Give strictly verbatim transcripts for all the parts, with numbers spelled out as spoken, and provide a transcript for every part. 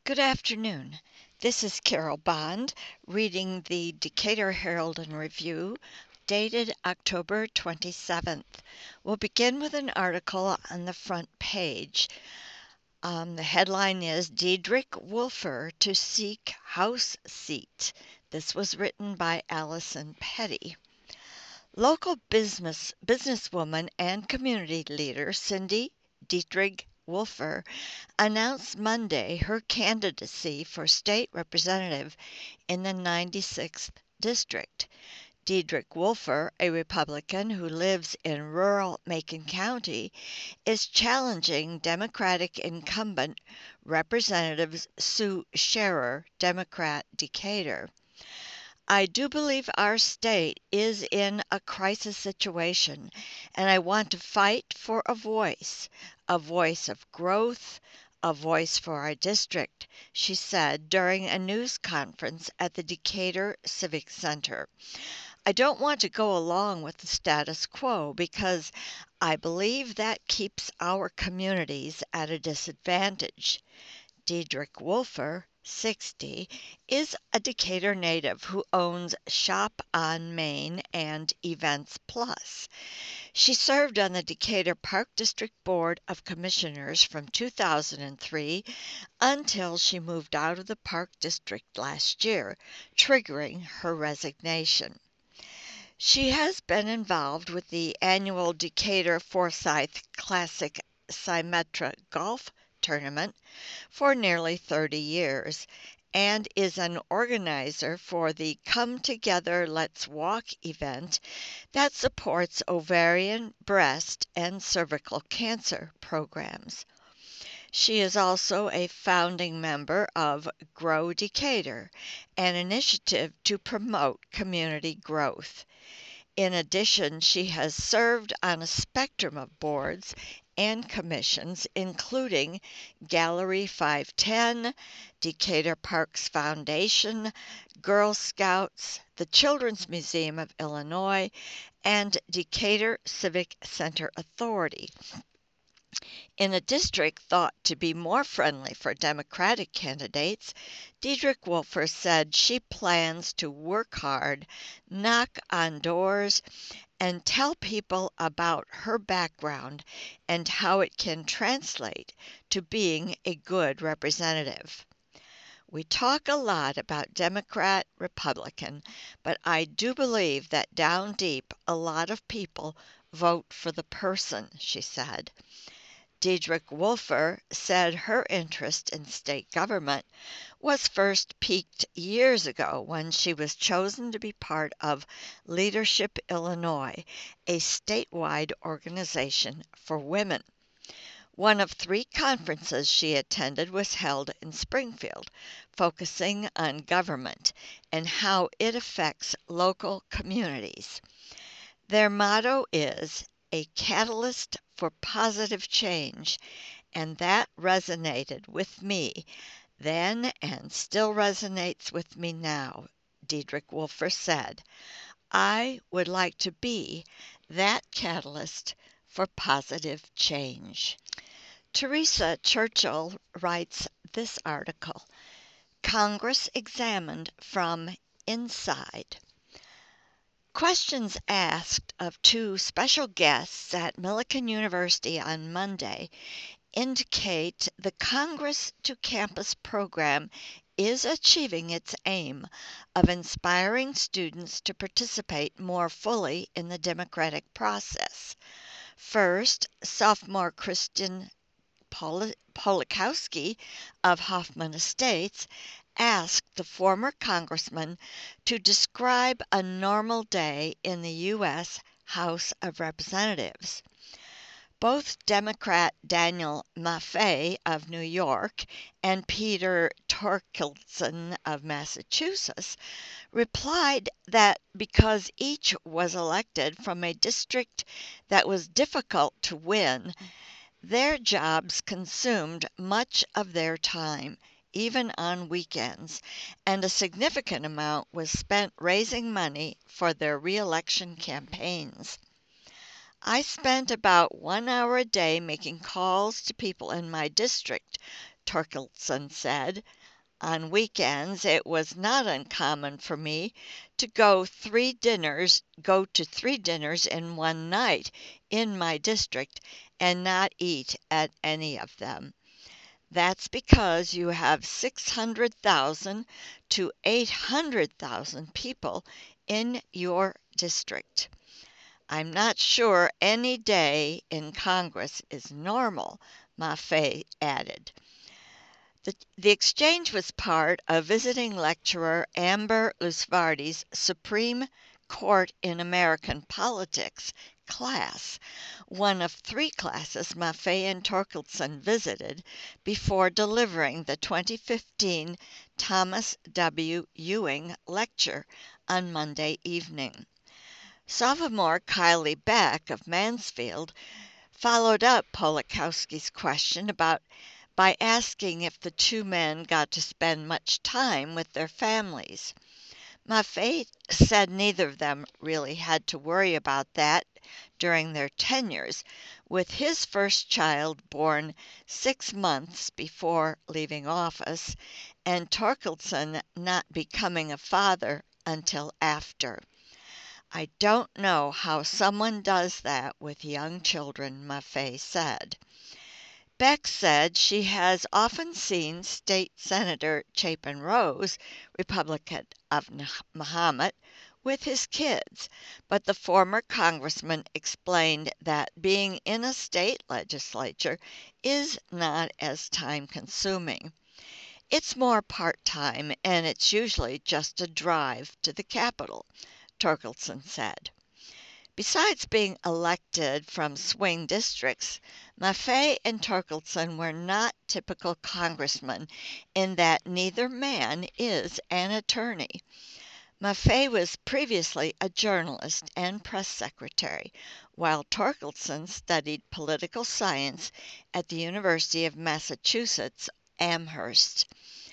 Good afternoon. This is Carol Bond reading the Decatur Herald and Review, dated October twenty-seventh. We'll begin with an article on the front page. Um, the headline is Diedrich Wolfer to Seek House Seat. This was written by Allison Petty. Local business businesswoman and community leader Cindy Dietrich Wolfer announced Monday her candidacy for state representative in the ninety-sixth District. Diedrich Wolfer, a Republican who lives in rural Macon County, is challenging Democratic incumbent Representative Sue Scherer, Democrat Decatur. I do believe our state is in a crisis situation, and I want to fight for a voice, a voice of growth, a voice for our district, she said during a news conference at the Decatur Civic Center. I don't want to go along with the status quo because I believe that keeps our communities at a disadvantage. Diedrich Wolfer, sixty, is a Decatur native who owns Shop on Main and Events Plus. She served on the Decatur Park District Board of Commissioners from two thousand three until she moved out of the Park District last year, triggering her resignation. She has been involved with the annual Decatur Forsyth Classic Symetra Golf Tournament for nearly thirty years and is an organizer for the Come Together Let's Walk event that supports ovarian, breast, and cervical cancer programs. She is also a founding member of Grow Decatur, an initiative to promote community growth. In addition, she has served on a spectrum of boards and commissions, including Gallery five ten, Decatur Parks Foundation, Girl Scouts, the Children's Museum of Illinois, and Decatur Civic Center Authority. In a district thought to be more friendly for Democratic candidates, Diedrich Wolfer said she plans to work hard, knock on doors, and tell people about her background and how it can translate to being a good representative. We talk a lot about Democrat, Republican, but I do believe that down deep a lot of people vote for the person, she said. Diedrich Wolfer said her interest in state government was first piqued years ago when she was chosen to be part of Leadership Illinois, a statewide organization for women. One of three conferences she attended was held in Springfield, focusing on government and how it affects local communities. Their motto is a catalyst for positive change, and that resonated with me then and still resonates with me now, Diedrich Wolfer said. I would like to be that catalyst for positive change. Teresa Churchill writes this article, Congress Examined from Inside. Questions asked of two special guests at Millikan University on Monday indicate the Congress to Campus program is achieving its aim of inspiring students to participate more fully in the democratic process. First, sophomore Kristen Polakowski of Hoffman Estates asked the former congressman to describe a normal day in the U S House of Representatives. Both Democrat Daniel Maffei of New York and Peter Torkelson of Massachusetts replied that because each was elected from a district that was difficult to win, their jobs consumed much of their time, even on weekends, and a significant amount was spent raising money for their re-election campaigns. I spent about one hour a day making calls to people in my district, Torkelson said. On weekends, it was not uncommon for me to go three dinners, go to three dinners in one night in my district and not eat at any of them. That's because you have six hundred thousand to eight hundred thousand people in your district. I'm not sure any day in Congress is normal, Maffei added. The, the exchange was part of visiting lecturer Amber Lusvardi's Supreme Court in American Politics class, one of three classes Maffei and Torkelson visited before delivering the twenty fifteen Thomas W. Ewing lecture on Monday evening. Sophomore Kylie Beck of Mansfield followed up Polakowski's question about by asking if the two men got to spend much time with their families. Maffei said neither of them really had to worry about that during their tenures, with his first child born six months before leaving office, and Torkelson not becoming a father until after. I don't know how someone does that with young children, Maffei said. Beck said she has often seen State Senator Chapin Rose, Republican of Mahomet, with his kids, but the former congressman explained that being in a state legislature is not as time-consuming. It's more part-time, and it's usually just a drive to the Capitol, Torkelson said. Besides being elected from swing districts, Maffei and Torkelson were not typical congressmen in that neither man is an attorney. Maffei was previously a journalist and press secretary, while Torkelson studied political science at the University of Massachusetts, Amherst.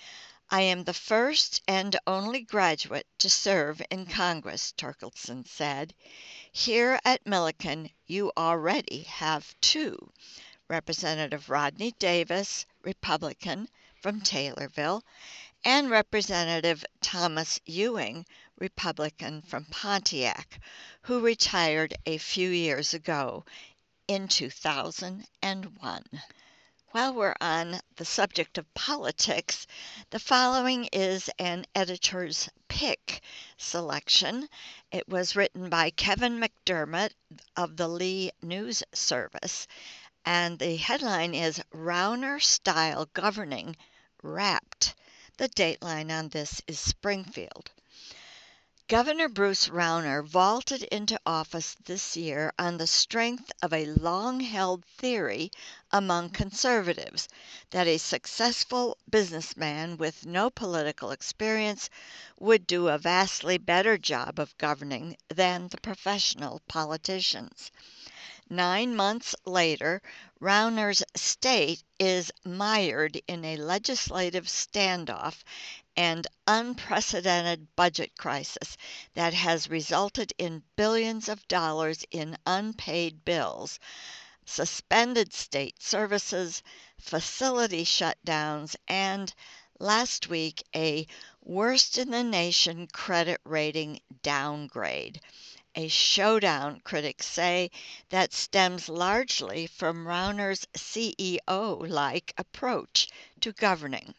I am the first and only graduate to serve in Congress, Torkelson said. Here at Millikan, you already have two. Representative Rodney Davis, Republican, from Taylorville, and Representative Thomas Ewing, Republican, from Pontiac, who retired a few years ago in two thousand one. While we're on the subject of politics, the following is an editor's pick selection. It was written by Kevin McDermott of the Lee News Service, and the headline is Rauner-Style Governing Wrapped. The dateline on this is Springfield. Governor Bruce Rauner vaulted into office this year on the strength of a long-held theory among conservatives that a successful businessman with no political experience would do a vastly better job of governing than the professional politicians. Nine months later, Rauner's state is mired in a legislative standoff and unprecedented budget crisis that has resulted in billions of dollars in unpaid bills, suspended state services, facility shutdowns, and last week a worst-in-the-nation credit rating downgrade. A showdown, critics say, that stems largely from Rauner's C E O-like approach to governing.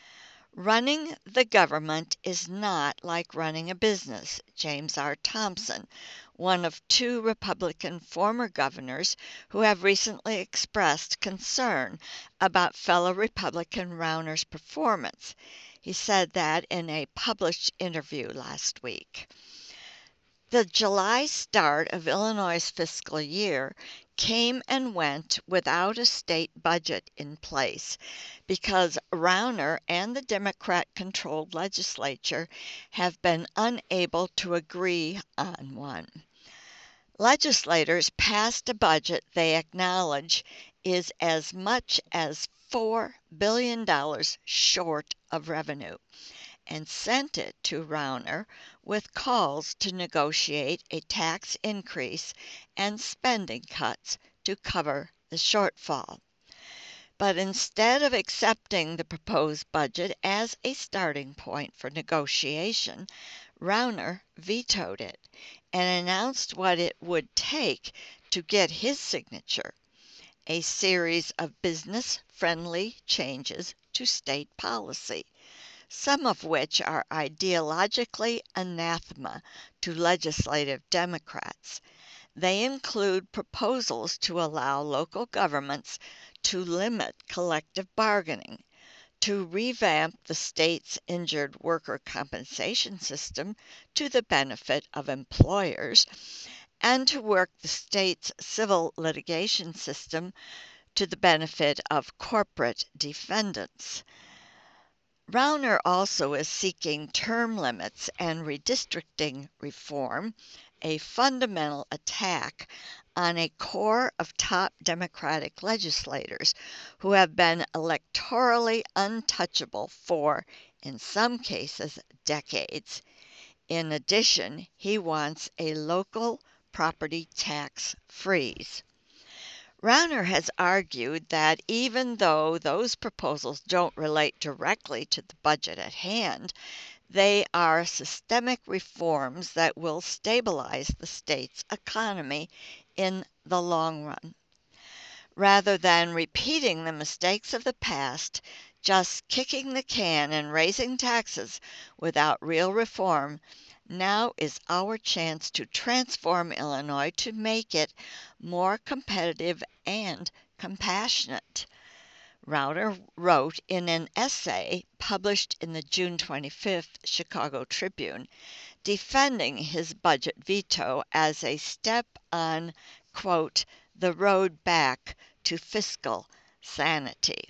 Running the government is not like running a business, James R. Thompson, one of two Republican former governors who have recently expressed concern about fellow Republican Rauner's performance. He said that in a published interview last week. The July start of Illinois' fiscal year came and went without a state budget in place because Rauner and the Democrat-controlled legislature have been unable to agree on one. Legislators passed a budget they acknowledge is as much as four billion dollars short of revenue, and sent it to Rauner with calls to negotiate a tax increase and spending cuts to cover the shortfall. But instead of accepting the proposed budget as a starting point for negotiation, Rauner vetoed it and announced what it would take to get his signature: a series of business-friendly changes to state policy, some of which are ideologically anathema to legislative Democrats. They include proposals to allow local governments to limit collective bargaining, to revamp the state's injured worker compensation system to the benefit of employers, and to work the state's civil litigation system to the benefit of corporate defendants. Rauner also is seeking term limits and redistricting reform, a fundamental attack on a core of top Democratic legislators who have been electorally untouchable for, in some cases, decades. In addition, he wants a local property tax freeze. Rauner has argued that even though those proposals don't relate directly to the budget at hand, they are systemic reforms that will stabilize the state's economy in the long run. Rather than repeating the mistakes of the past, just kicking the can and raising taxes without real reform, now is our chance to transform Illinois to make it more competitive and compassionate. Rauner wrote in an essay published in the June twenty-fifth Chicago Tribune, defending his budget veto as a step on, quote, the road back to fiscal sanity.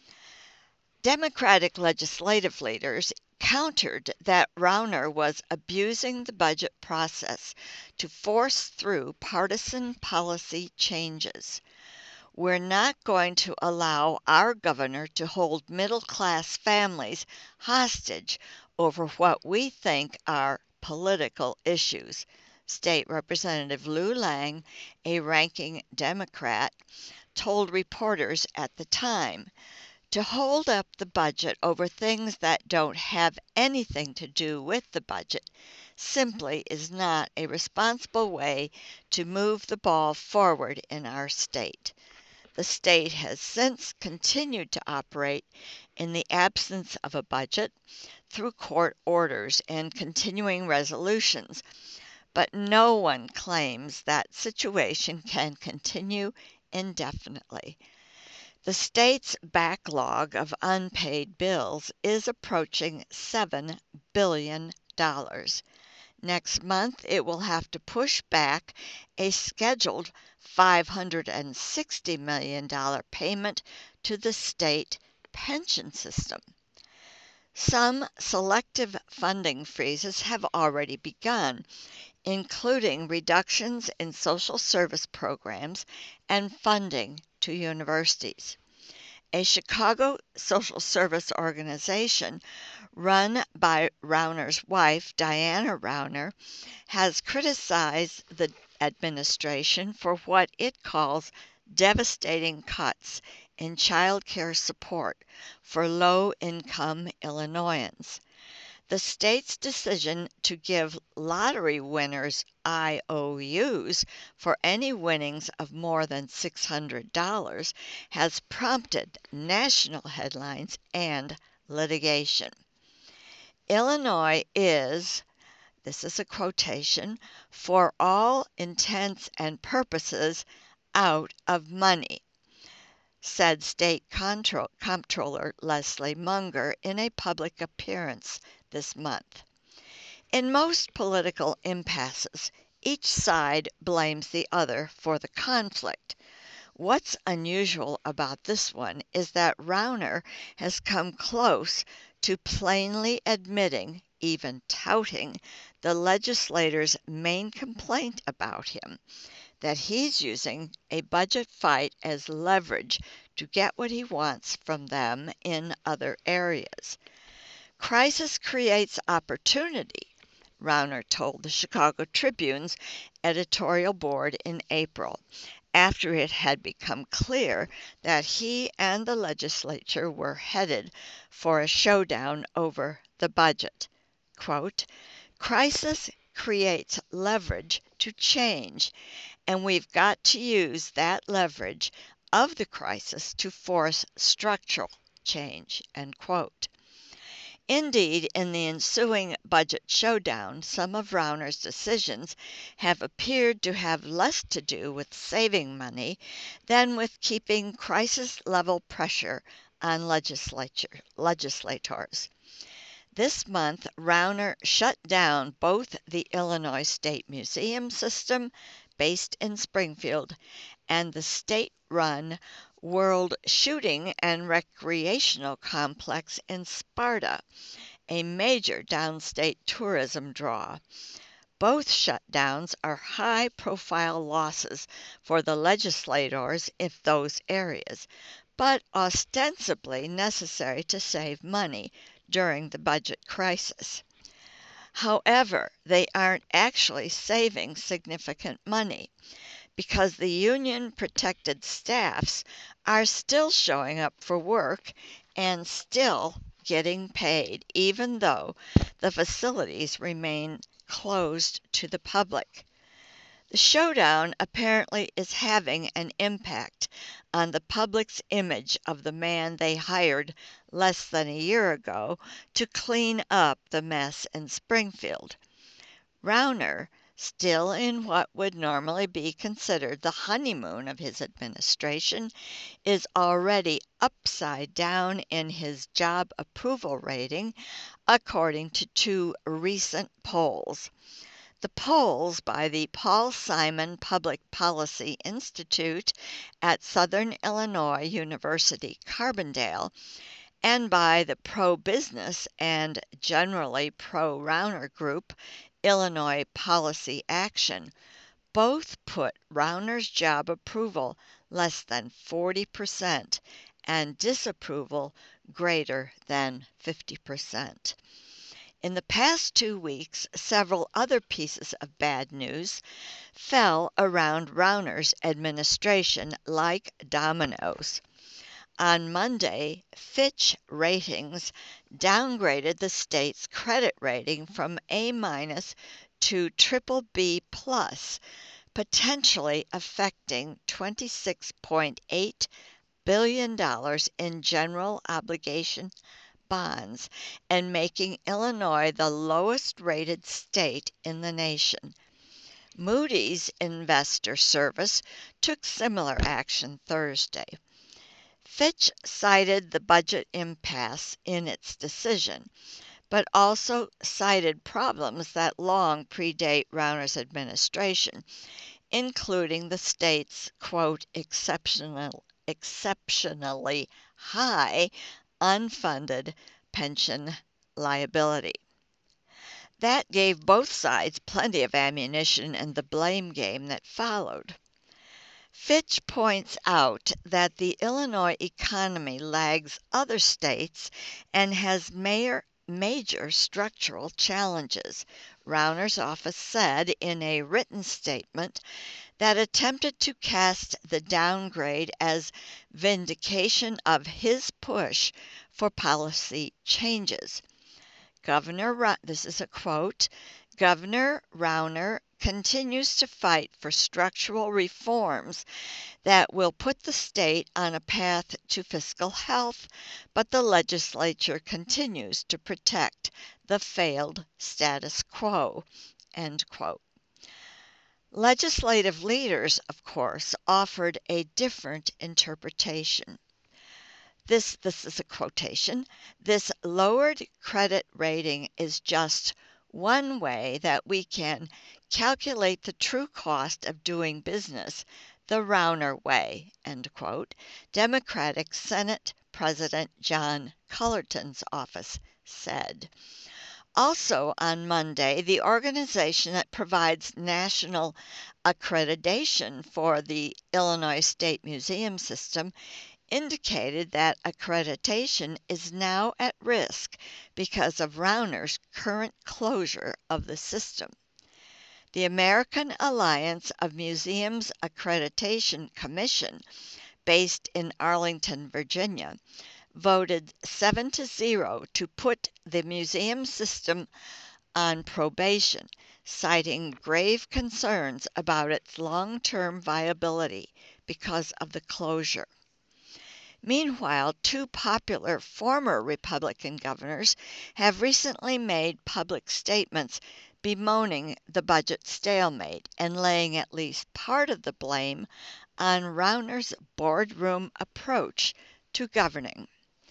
Democratic legislative leaders countered that Rauner was abusing the budget process to force through partisan policy changes. We're not going to allow our governor to hold middle-class families hostage over what we think are political issues, State Representative Lou Lang, a ranking Democrat, told reporters at the time. To hold up the budget over things that don't have anything to do with the budget simply is not a responsible way to move the ball forward in our state. The state has since continued to operate in the absence of a budget through court orders and continuing resolutions, but no one claims that situation can continue indefinitely. The state's backlog of unpaid bills is approaching seven billion dollars. Next month, it will have to push back a scheduled five hundred sixty million dollars payment to the state pension system. Some selective funding freezes have already begun, including reductions in social service programs and funding to universities. A Chicago social service organization run by Rauner's wife, Diana Rauner, has criticized the administration for what it calls devastating cuts in child care support for low-income Illinoisans. The state's decision to give lottery winners I O Us for any winnings of more than six hundred dollars has prompted national headlines and litigation. Illinois is, this is a quotation, for all intents and purposes out of money, said State Comptroller Leslie Munger in a public appearance this month. In most political impasses, each side blames the other for the conflict. What's unusual about this one is that Rauner has come close to plainly admitting, even touting, the legislators' main complaint about him, that he's using a budget fight as leverage to get what he wants from them in other areas. Crisis creates opportunity, Rauner told the Chicago Tribune's editorial board in April, after it had become clear that he and the legislature were headed for a showdown over the budget. Quote, "Crisis creates leverage to change, and we've got to use that leverage of the crisis to force structural change." End quote. Indeed, in the ensuing budget showdown, some of Rauner's decisions have appeared to have less to do with saving money than with keeping crisis-level pressure on legislature, legislators. This month, Rauner shut down both the Illinois State Museum System, based in Springfield, and the state-run World Shooting and Recreational Complex in Sparta, a major downstate tourism draw. Both shutdowns are high-profile losses for the legislators in those areas, but ostensibly necessary to save money during the budget crisis. However, they aren't actually saving significant money, because the union-protected staffs are still showing up for work and still getting paid, even though the facilities remain closed to the public. The showdown apparently is having an impact on the public's image of the man they hired less than a year ago to clean up the mess in Springfield. Rauner, still in what would normally be considered the honeymoon of his administration, is already upside down in his job approval rating, according to two recent polls. The polls by the Paul Simon Public Policy Institute at Southern Illinois University Carbondale and by the pro-business and generally pro-Rauner group Illinois Policy Action both put Rauner's job approval less than forty percent and disapproval greater than fifty percent. In the past two weeks, several other pieces of bad news fell around Rauner's administration like dominoes. On Monday, Fitch Ratings downgraded the state's credit rating from A minus to triple B plus, potentially affecting twenty-six point eight billion dollars in general obligation bonds and making Illinois the lowest rated state in the nation. Moody's Investor Service took similar action Thursday. Fitch cited the budget impasse in its decision, but also cited problems that long predate Rauner's administration, including the state's, quote, exceptional, exceptionally high unfunded pension liability. That gave both sides plenty of ammunition in the blame game that followed. Fitch points out that the Illinois economy lags other states and has major, major structural challenges, Rauner's office said in a written statement that attempted to cast the downgrade as vindication of his push for policy changes. Governor, Ra- this is a quote, Governor Rauner continues to fight for structural reforms that will put the state on a path to fiscal health, but the legislature continues to protect the failed status quo, end quote. Legislative leaders, of course, offered a different interpretation. This, this is a quotation, "This lowered credit rating is just one way that we can calculate the true cost of doing business the Rauner way," end quote, Democratic Senate President John Cullerton's office said. Also on Monday, the organization that provides national accreditation for the Illinois State Museum System indicated that accreditation is now at risk because of Rauner's current closure of the system. The American Alliance of Museums Accreditation Commission, based in Arlington, Virginia, voted seven to zero to put the museum system on probation, citing grave concerns about its long-term viability because of the closure. Meanwhile, two popular former Republican governors have recently made public statements bemoaning the budget stalemate and laying at least part of the blame on Rauner's boardroom approach to governing.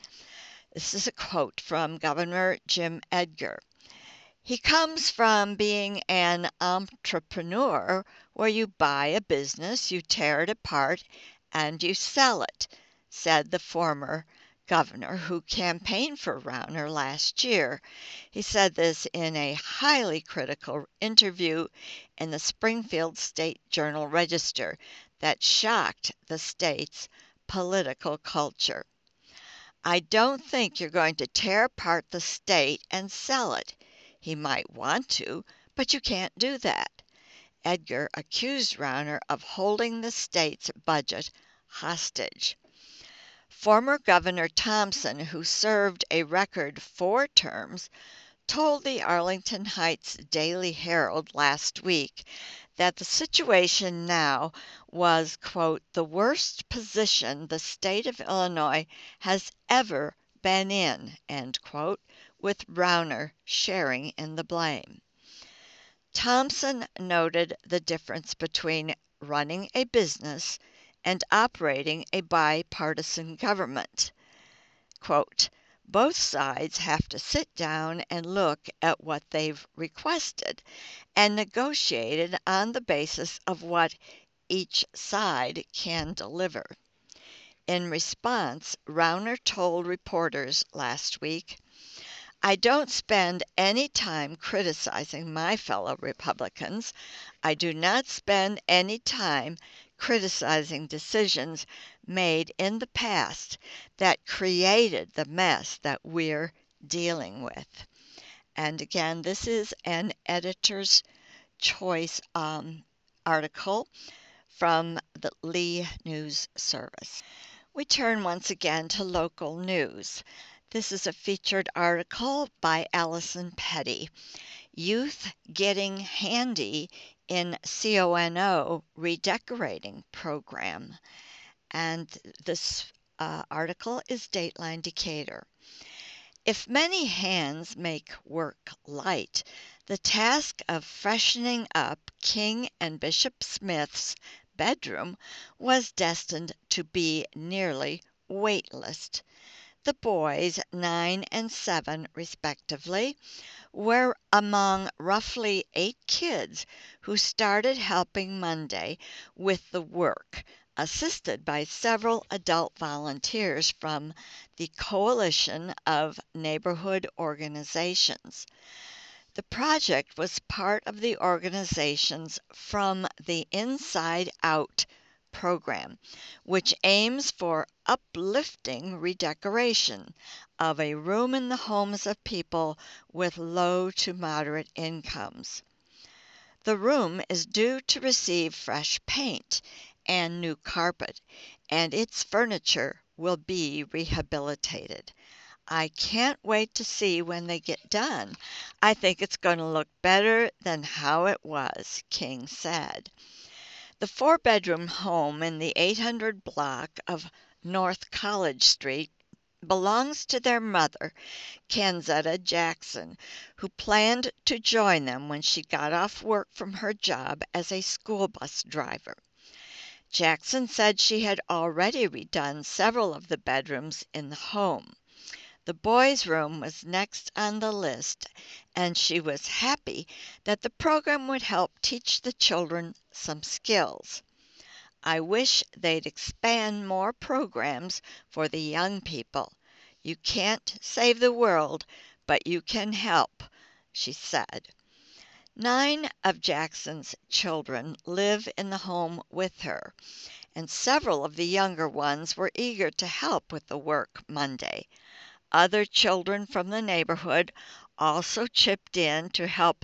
This is a quote from Governor Jim Edgar. He comes from being an entrepreneur where you buy a business, you tear it apart, and you sell it, said the former governor who campaigned for Rauner last year. He said this in a highly critical interview in the Springfield State Journal-Register that shocked the state's political culture. I don't think you're going to tear apart the state and sell it. He might want to, but you can't do that. Edgar accused Rauner of holding the state's budget hostage. Former Governor Thompson, who served a record four terms, told the Arlington Heights Daily Herald last week that the situation now was, quote, the worst position the state of Illinois has ever been in, end quote, with Rauner sharing in the blame. Thompson noted the difference between running a business and operating a bipartisan government. Quote, both sides have to sit down and look at what they've requested and negotiate it on the basis of what each side can deliver. In response, Rauner told reporters last week, I don't spend any time criticizing my fellow Republicans. I do not spend any time criticizing decisions made in the past that created the mess that we're dealing with. And again, this is an editor's choice um, article from the Lee News Service. We turn once again to local news. This is a featured article by Allison Petty. Youth Getting Handy in C O N O Redecorating Program. And this uh, article is Dateline Decatur. If many hands make work light, the task of freshening up King and Bishop Smith's bedroom was destined to be nearly weightless. The boys, nine and seven respectively, were among roughly eight kids who started helping Monday with the work, assisted by several adult volunteers from the Coalition of Neighborhood Organizations. The project was part of the organization's From the Inside Out program, which aims for uplifting redecoration of a room in the homes of people with low to moderate incomes. The room is due to receive fresh paint and new carpet, and its furniture will be rehabilitated. I can't wait to see when they get done. I think it's going to look better than how it was, King said. The four-bedroom home in the eight hundred block of North College Street belongs to their mother, Kanzetta Jackson, who planned to join them when she got off work from her job as a school bus driver. Jackson said she had already redone several of the bedrooms in the home. The boys' room was next on the list, and she was happy that the program would help teach the children some skills. I wish they'd expand more programs for the young people. You can't save the world, but you can help, she said. Nine of Jackson's children live in the home with her, and several of the younger ones were eager to help with the work Monday. Other children from the neighborhood also chipped in to help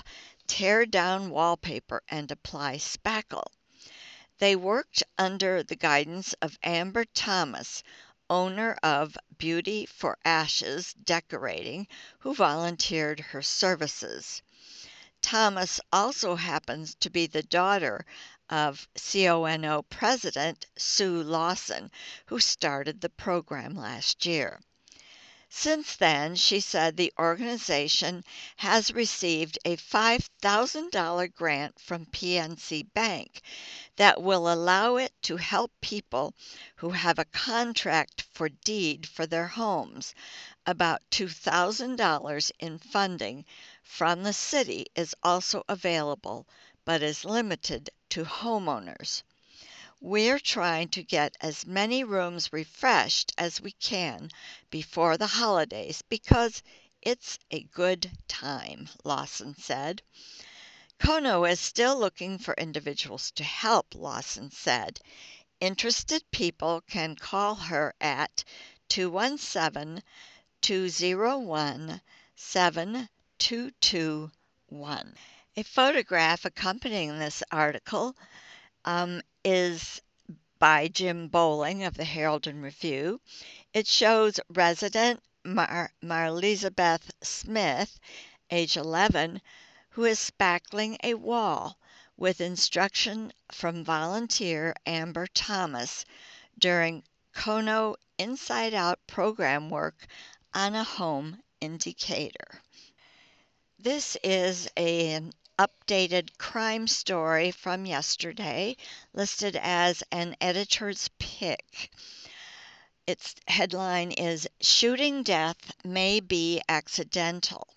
tear down wallpaper and apply spackle. They worked under the guidance of Amber Thomas, owner of Beauty for Ashes Decorating, who volunteered her services. Thomas also happens to be the daughter of CONO President Sue Lawson, who started the program last year. Since then, she said the organization has received a five thousand dollars grant from P N C Bank that will allow it to help people who have a contract for deed for their homes. About two thousand dollars in funding from the city is also available, but is limited to homeowners. We're trying to get as many rooms refreshed as we can before the holidays because it's a good time, Lawson said. CONO is still looking for individuals to help, Lawson said. Interested people can call her at two one seven, two zero one, seven two two one. A photograph accompanying this article um, is by Jim Bowling of the Herald and Review. It shows resident Mar- Marlizabeth Smith, age eleven, who is spackling a wall with instruction from volunteer Amber Thomas during CONO Inside Out program work on a home in Decatur. This is an updated crime story from yesterday, listed as an editor's pick. Its headline is Shooting Death May Be Accidental.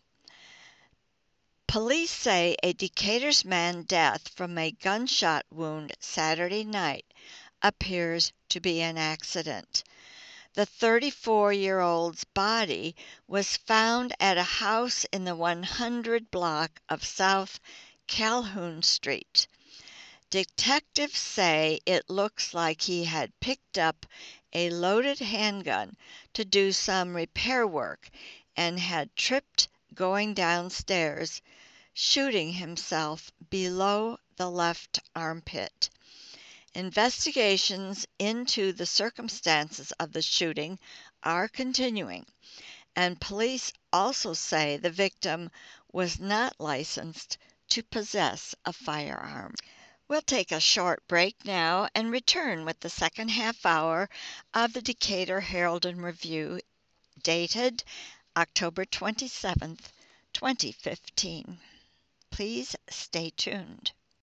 Police say a Decatur's man death from a gunshot wound Saturday night appears to be an accident. The thirty-four-year-old's body was found at a house in the one hundred block of South Calhoun Street. Detectives say it looks like he had picked up a loaded handgun to do some repair work and had tripped going downstairs, shooting himself below the left armpit. Investigations into the circumstances of the shooting are continuing, and police also say the victim was not licensed to possess a firearm. We'll take a short break now and return with the second half hour of the Decatur Herald and Review, dated October twenty-seventh, twenty fifteen. Please stay tuned.